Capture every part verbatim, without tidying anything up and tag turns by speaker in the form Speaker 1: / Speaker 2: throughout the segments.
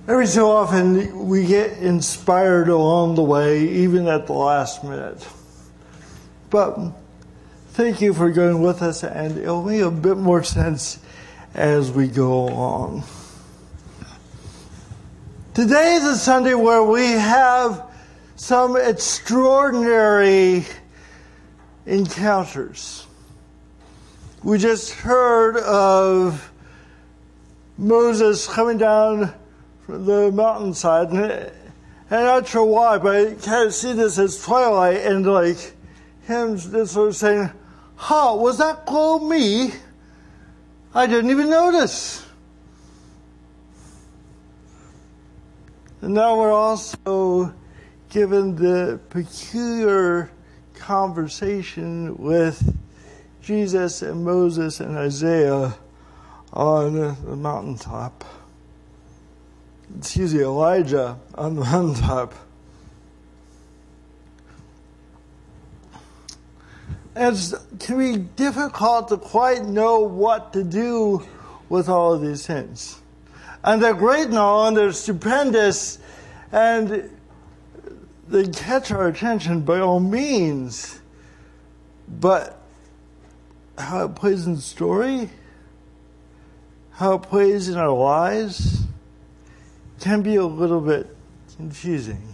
Speaker 1: Every so often we get inspired along the way, even at the last minute. But thank you for going with us, and it'll make a bit more sense as we go along. Today is a Sunday where we have some extraordinary encounters. We just heard of Moses coming down the mountainside, and, and I'm not sure why, but I kind of see this as twilight, and like him just sort of saying, "Huh, was that glow me? I didn't even notice." And now we're also given the peculiar conversation with Jesus and Moses and Isaiah on the mountaintop. Excuse me, Elijah on the mountaintop. And it can be difficult to quite know what to do with all of these things. And they're great and all, and they're stupendous, and they catch our attention by all means. But how it plays in the story, how it plays in our lives, can be a little bit confusing.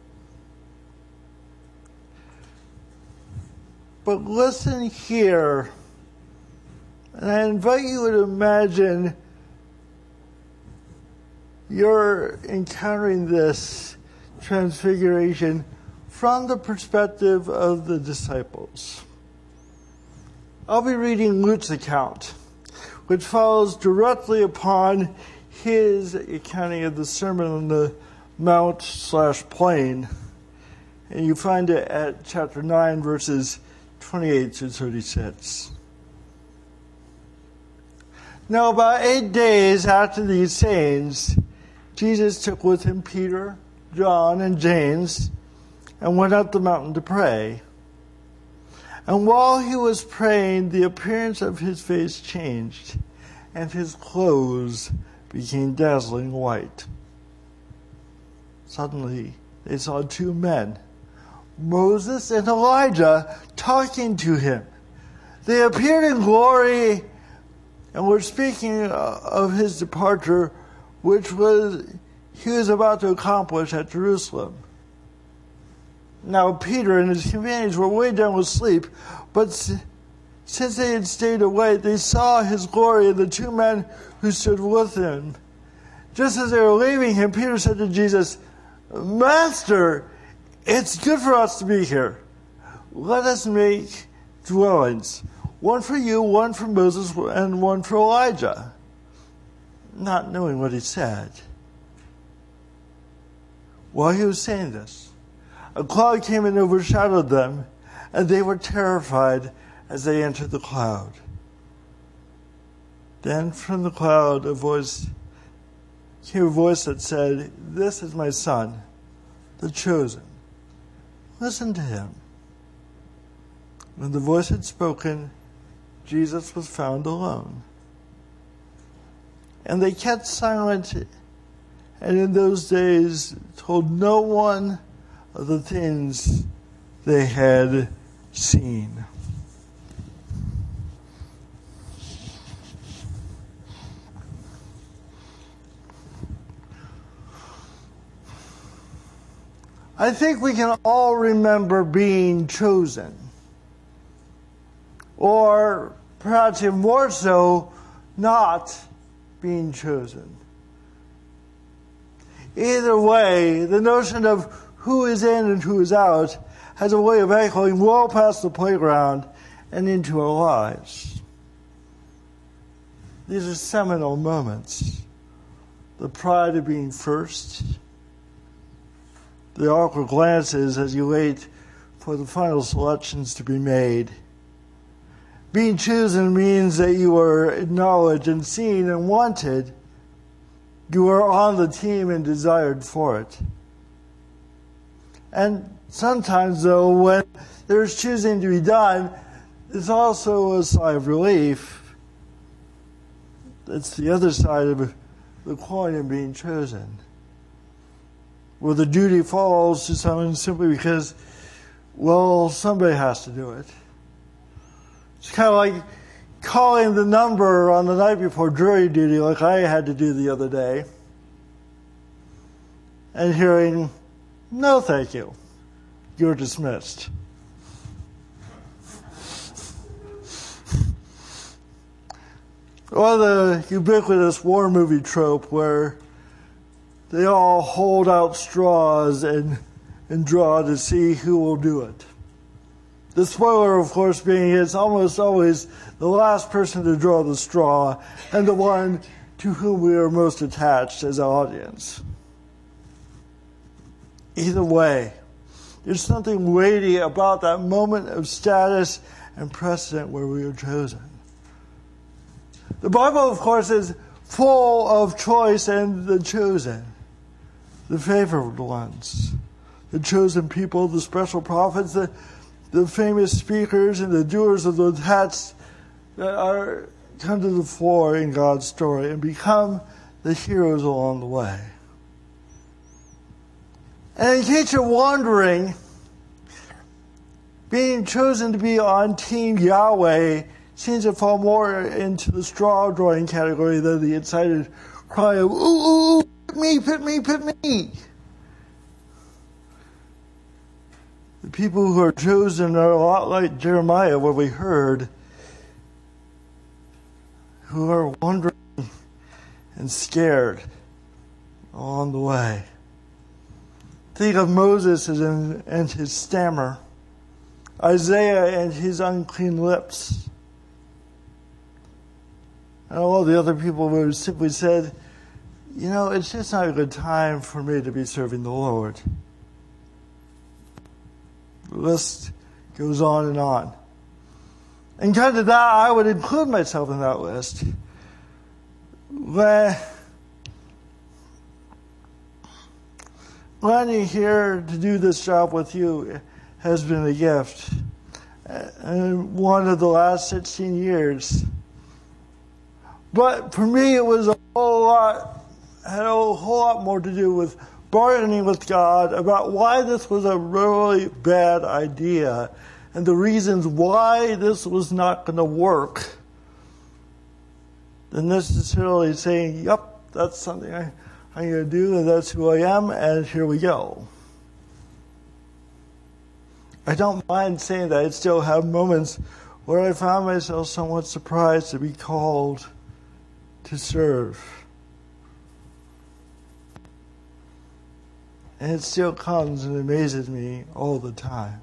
Speaker 1: But listen here, and I invite you to imagine you're encountering this transfiguration from the perspective of the disciples. I'll be reading Luke's account, which follows directly upon his accounting of the Sermon on the Mount slash Plain. And you find it at chapter nine, verses twenty-eight to thirty-six. Now, about eight days after these sayings, Jesus took with him Peter, John, and James, and went up the mountain to pray. And while he was praying, the appearance of his face changed, and his clothes became dazzling white. Suddenly, they saw two men, Moses and Elijah, talking to him. They appeared in glory and were speaking of his departure, which was he was about to accomplish at Jerusalem. Now Peter and his companions were way down with sleep, but since they had stayed awake, they saw his glory and the two men who stood with him. Just as they were leaving him, Peter said to Jesus, "Master, it's good for us to be here. Let us make dwellings, one for you, one for Moses, and one for Elijah," not knowing what he said. While he was saying this, a cloud came and overshadowed them, and they were terrified as they entered the cloud. Then from the cloud a voice came, a voice that said, "This is my son, the chosen. Listen to him." When the voice had spoken, Jesus was found alone. And they kept silent, and in those days told no one of the things they had seen. I think we can all remember being chosen. Or perhaps even more so, not being chosen. Either way, the notion of who is in and who is out has a way of echoing well past the playground and into our lives. These are seminal moments. The pride of being first, the awkward glances as you wait for the final selections to be made. Being chosen means that you are acknowledged and seen and wanted. You are on the team and desired for it. And sometimes, though, when there's choosing to be done, it's also a sigh of relief. It's the other side of the coin of being chosen. where the duty falls to someone simply because, well, somebody has to do it. It's kind of like calling the number on the night before jury duty, like I had to do the other day, and hearing, no thank you, you're dismissed. Or the ubiquitous war movie trope where they all hold out straws and, and draw to see who will do it. The spoiler, of course, being it's almost always the last person to draw the straw and the one to whom we are most attached as an audience. Either way, there's something weighty about that moment of status and precedent where we are chosen. The Bible, of course, is full of choice and the chosen, the favored ones, the chosen people, the special prophets, the, the famous speakers, and the doers of those hats that are come to the fore in God's story and become the heroes along the way. And in case you're wondering, being chosen to be on Team Yahweh seems to fall more into the straw drawing category than the excited cry of, ooh, ooh, ooh, pick me, pick me, pick me. The people who are chosen are a lot like Jeremiah, what we heard, who are wondering and scared along the way. Think of Moses and, and his stammer, Isaiah and his unclean lips, and all the other people who simply said, you know, it's just not a good time for me to be serving the Lord. The list goes on and on. And kind of that, I would include myself in that list. When landing here to do this job with you has been a gift. And one of the last sixteen years. But for me, it was a whole lot, had a whole lot more to do with bargaining with God about why this was a really bad idea and the reasons why this was not going to work, than necessarily saying, yep, that's something I, I'm going to do, and that's who I am, and here we go. I don't mind saying that I still have moments where I found myself somewhat surprised to be called to serve. And it still comes and amazes me all the time.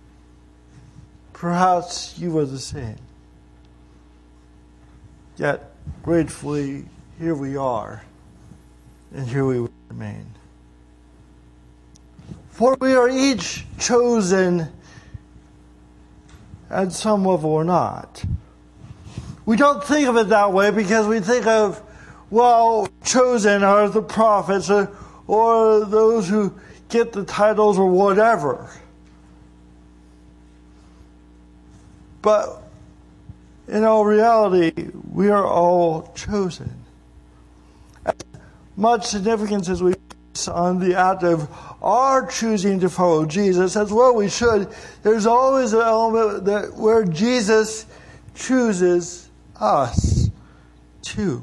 Speaker 1: Perhaps you were the same. Yet, gratefully, here we are, and here we will remain. For we are each chosen at some level or not. We don't think of it that way because we think of, well, chosen are the prophets or, or those who get the titles or whatever. But in all reality, we are all chosen. As much significance as we place on the act of our choosing to follow Jesus, as well we should, there's always an element that where Jesus chooses us too.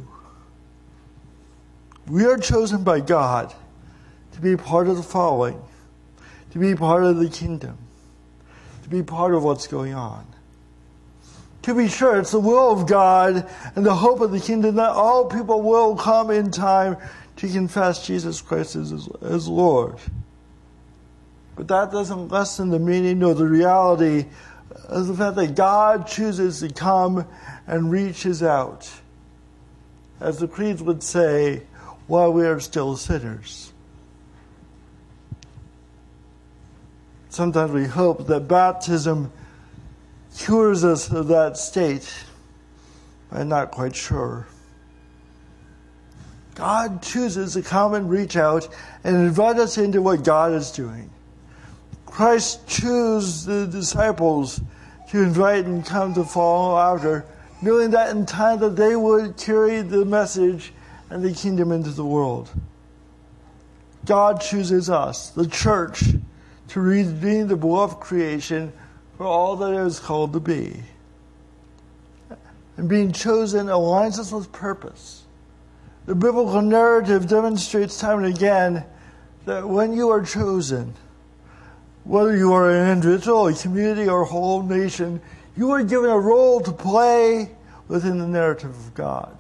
Speaker 1: We are chosen by God to be part of the following, to be part of the kingdom, to be part of what's going on. To be sure, it's the will of God and the hope of the kingdom that all people will come in time to confess Jesus Christ as, as Lord. But that doesn't lessen the meaning or the reality of the fact that God chooses to come and reaches out, as the creeds would say, while we are still sinners. Sometimes we hope that baptism cures us of that state. I'm not quite sure. God chooses to come and reach out and invite us into what God is doing. Christ chose the disciples to invite and come to follow after, knowing that in time that they would carry the message and the kingdom into the world. God chooses us, the church, to redeem the beloved creation for all that it is called to be. And being chosen aligns us with purpose. The biblical narrative demonstrates time and again that when you are chosen, whether you are an individual, a community, or a whole nation, you are given a role to play within the narrative of God.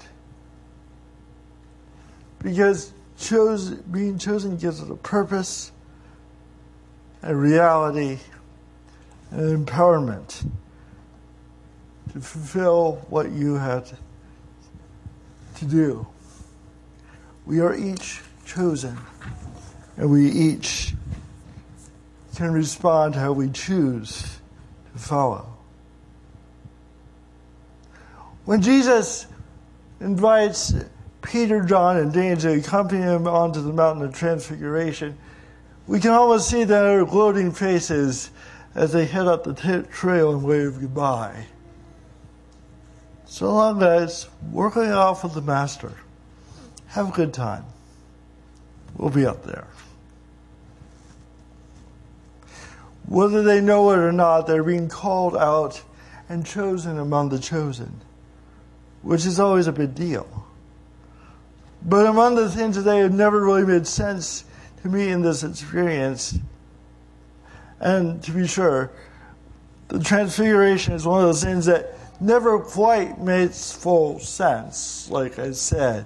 Speaker 1: Because chose, being chosen gives it a purpose, a reality, and empowerment to fulfill what you had to do. We are each chosen, and we each can respond how we choose to follow. When Jesus invites Peter, John, and James to accompany him onto the mountain of transfiguration, we can almost see their gloating faces as they head up the t- trail and wave goodbye. So long, guys. Working off with the Master. Have a good time. We'll be up there. Whether they know it or not, they're being called out and chosen among the chosen, which is always a big deal. But among the things that they have never really made sense to me in this experience, and to be sure, the transfiguration is one of those things that never quite makes full sense, like I said.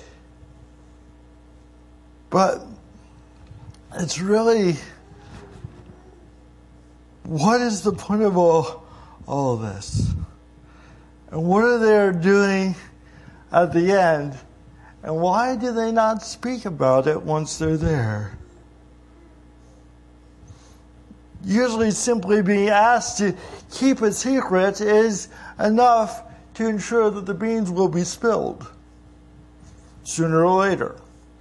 Speaker 1: But it's really, what is the point of all, all of this? And what are they doing at the end? And why do they not speak about it once they're there? Usually simply being asked to keep a secret is enough to ensure that the beans will be spilled sooner or later.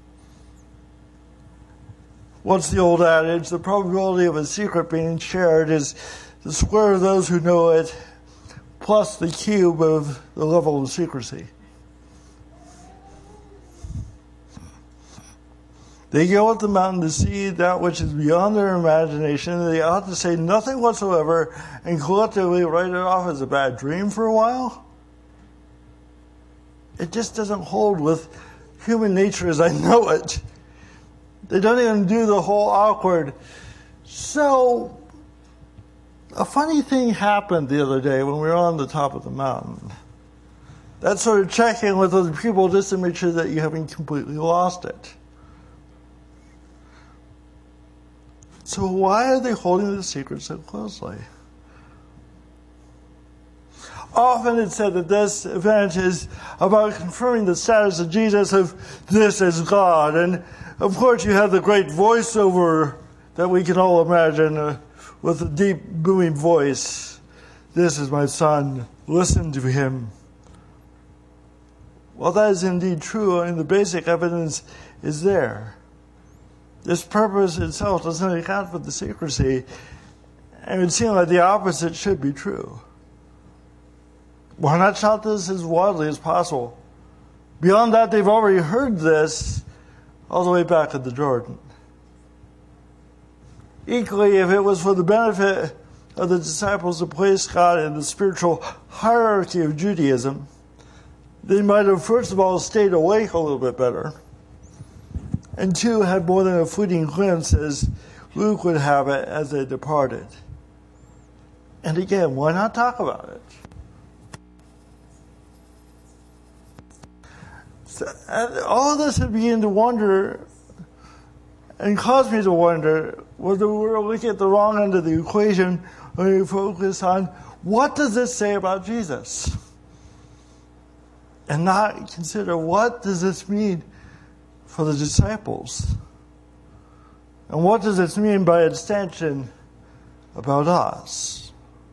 Speaker 1: What's the old adage? The probability of a secret being shared is the square of those who know it plus the cube of the level of secrecy. They go up the mountain to see that which is beyond their imagination, and they ought to say nothing whatsoever and collectively write it off as a bad dream for a while. It just doesn't hold with human nature as I know it. They don't even do the whole awkward. So, a funny thing happened the other day when we were on the top of the mountain. That sort of check-in with other people just to make sure that you haven't completely lost it. So why are they holding the secret so closely? Often it's said that this event is about confirming the status of Jesus of this as God. And of course you have the great voiceover that we can all imagine uh, with a deep booming voice. This is my son, listen to him. Well, that is indeed true, and the basic evidence is there. This purpose itself doesn't account for the secrecy, and it would seem like the opposite should be true. Why not shout this as widely as possible? Beyond that, they've already heard this all the way back at the Jordan. Equally, if it was for the benefit of the disciples to place God in the spiritual hierarchy of Judaism, they might have, first of all, stayed awake a little bit better, and two, had more than a fleeting glimpse, as Luke would have it, as they departed. And again, why not talk about it? So, and all of this had begun to wonder, and caused me to wonder, whether we were looking at the wrong end of the equation when we focus on what does this say about Jesus? And not consider what does this mean for the disciples? And what does this mean by extension about us?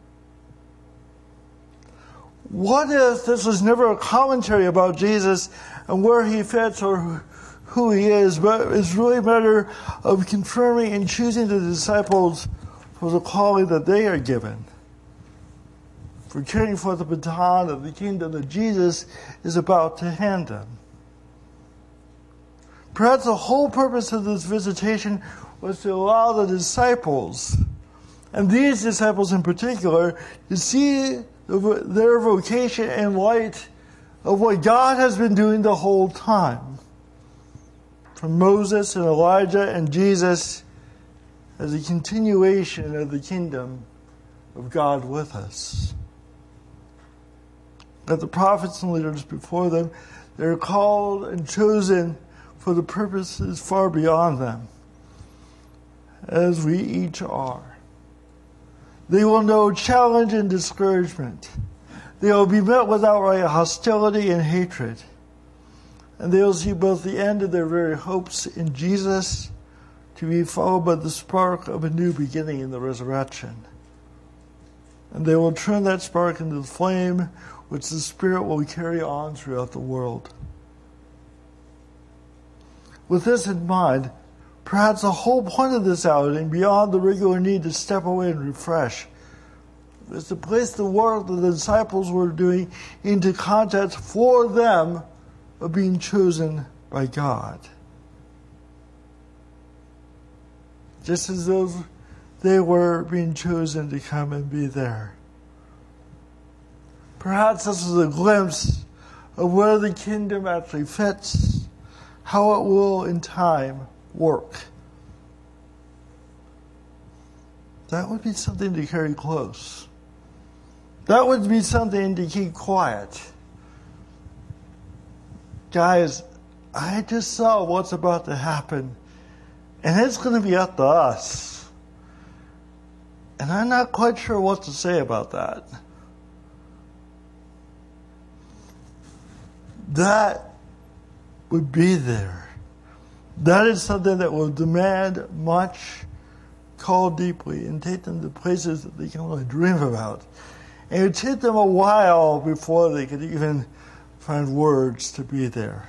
Speaker 1: What if this was never a commentary about Jesus and where he fits or who he is, but it's really a matter of confirming and choosing the disciples for the calling that they are given, for carrying forth the baton of the kingdom that Jesus is about to hand them. Perhaps the whole purpose of this visitation was to allow the disciples, and these disciples in particular, to see their vocation in light of what God has been doing the whole time. From Moses and Elijah and Jesus as a continuation of the kingdom of God with us. That the prophets and leaders before them, they're called and chosen for the purposes far beyond them, as we each are. They will know challenge and discouragement. They will be met with outright hostility and hatred. And they will see both the end of their very hopes in Jesus to be followed by the spark of a new beginning in the resurrection. And they will turn that spark into the flame which the Spirit will carry on throughout the world. With this in mind, perhaps the whole point of this outing, beyond the regular need to step away and refresh, is to place the work that the disciples were doing into context for them of being chosen by God. Just as those they were being chosen to come and be there. Perhaps this is a glimpse of where the kingdom actually fits, how it will in time work. That would be something to carry close. That would be something to keep quiet. Guys, I just saw what's about to happen, and it's going to be up to us. And I'm not quite sure what to say about that. That would be there. That is something that will demand much, call deeply, and take them to places that they can only dream about. And it would take them a while before they could even find words to be there.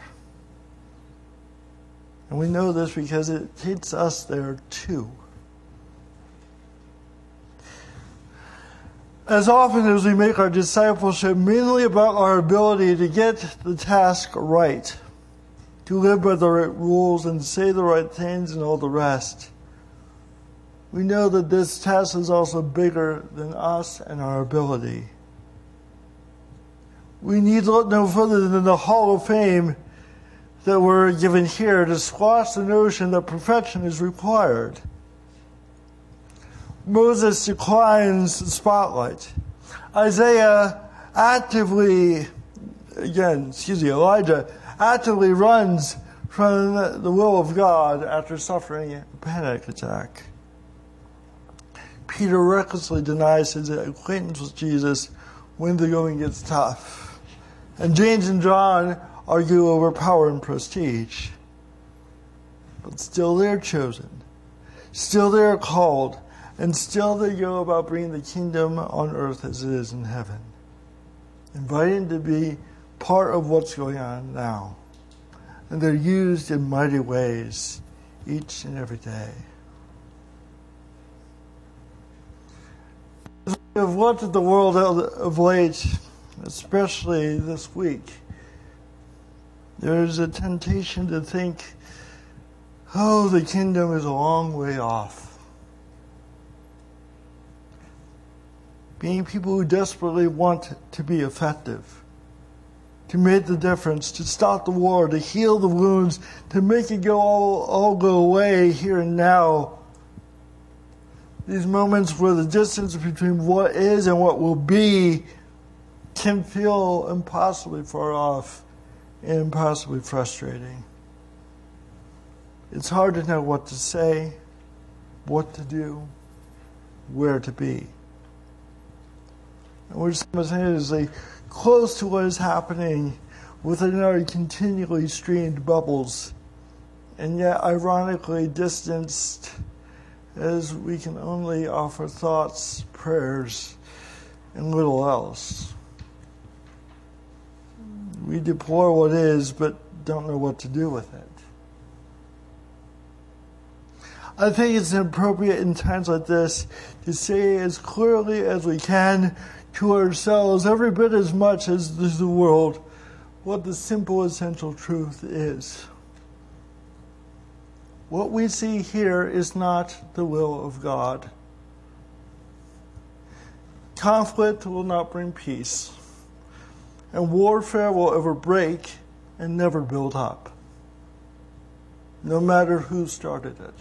Speaker 1: And we know this because it takes us there too. As often as we make our discipleship mainly about our ability to get the task right, to live by the right rules and say the right things and all the rest, we know that this task is also bigger than us and our ability. We need look no further than the Hall of Fame that we're given here to squash the notion that perfection is required. Moses declines the spotlight. Isaiah actively, again, excuse me, Elijah actively runs from the will of God after suffering a panic attack. Peter recklessly denies his acquaintance with Jesus when the going gets tough. And James and John argue over power and prestige. But still they're chosen. Still they're called. And still they go about bringing the kingdom on earth as it is in heaven. Invited to be part of what's going on now. And they're used in mighty ways each and every day. As we have looked at the world of late, especially this week, there's a temptation to think, oh, the kingdom is a long way off. Being people who desperately want to be effective, to make the difference, to stop the war, to heal the wounds, to make it go all, all go away here and now. These moments where the distance between what is and what will be can feel impossibly far off and impossibly frustrating. It's hard to know what to say, what to do, where to be. And we're simultaneously close to what is happening within our continually streamed bubbles, and yet ironically distanced as we can only offer thoughts, prayers, and little else. We deplore what is, but don't know what to do with it. I think it's appropriate in times like this to say as clearly as we can to ourselves, every bit as much as the world, what the simple essential truth is. what we see here is not the will of God. Conflict will not bring peace, and warfare will ever break and never build up, no matter who started it.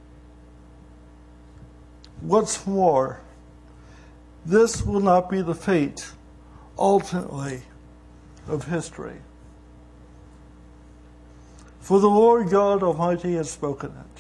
Speaker 1: What's more, this will not be the fate, ultimately, of history. For the Lord God Almighty has spoken it.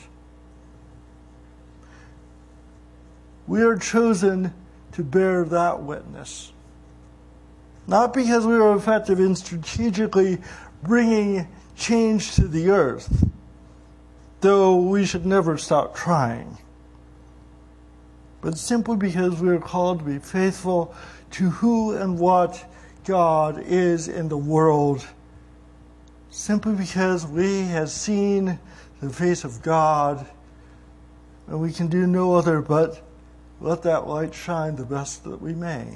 Speaker 1: We are chosen to bear that witness. Not because we are effective in strategically bringing change to the earth, though we should never stop trying, but simply because we are called to be faithful to who and what God is in the world, simply because we have seen the face of God, and we can do no other but let that light shine the best that we may.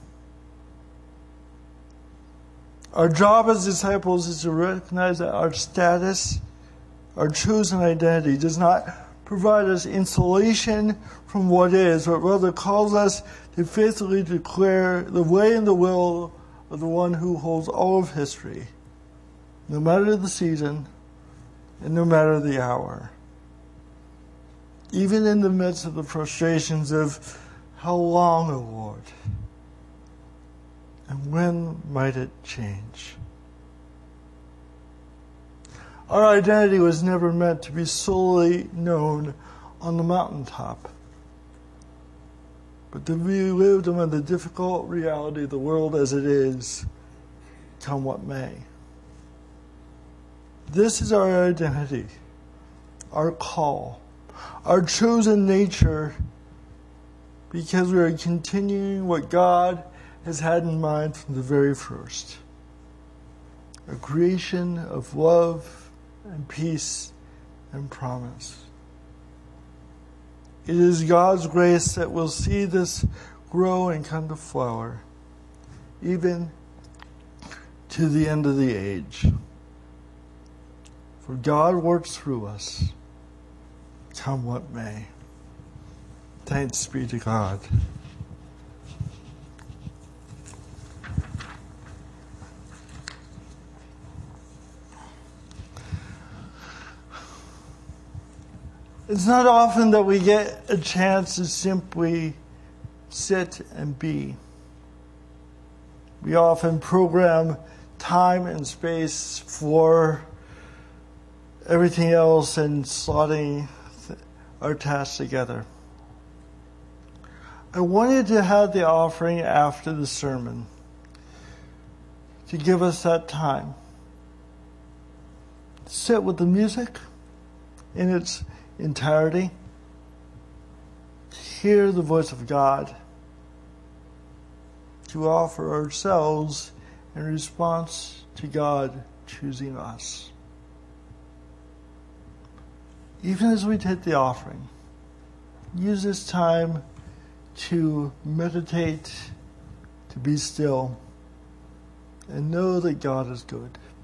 Speaker 1: Our job as disciples is to recognize that our status, our chosen identity, does not provide us insulation from what is, but rather calls us to faithfully declare the way and the will of the one who holds all of history, no matter the season and no matter the hour. Even in the midst of the frustrations of how long, O Lord, and when might it change? Our identity was never meant to be solely known on the mountaintop, but to be lived among the difficult reality of the world as it is, come what may. This is our identity, our call, our chosen nature, because we are continuing what God has had in mind from the very first. A creation of love and peace and promise. It is God's grace that will see this grow and come to flower, even to the end of the age. For God works through us, come what may. Thanks be to God. It's not often that we get a chance to simply sit and be. We often program time and space for everything else and slotting our tasks together. I wanted to have the offering after the sermon to give us that time. Sit with the music in its entirety, hear the voice of God, to offer ourselves in response to God choosing us. Even as we take the offering, use this time to meditate, to be still, and know that God is good.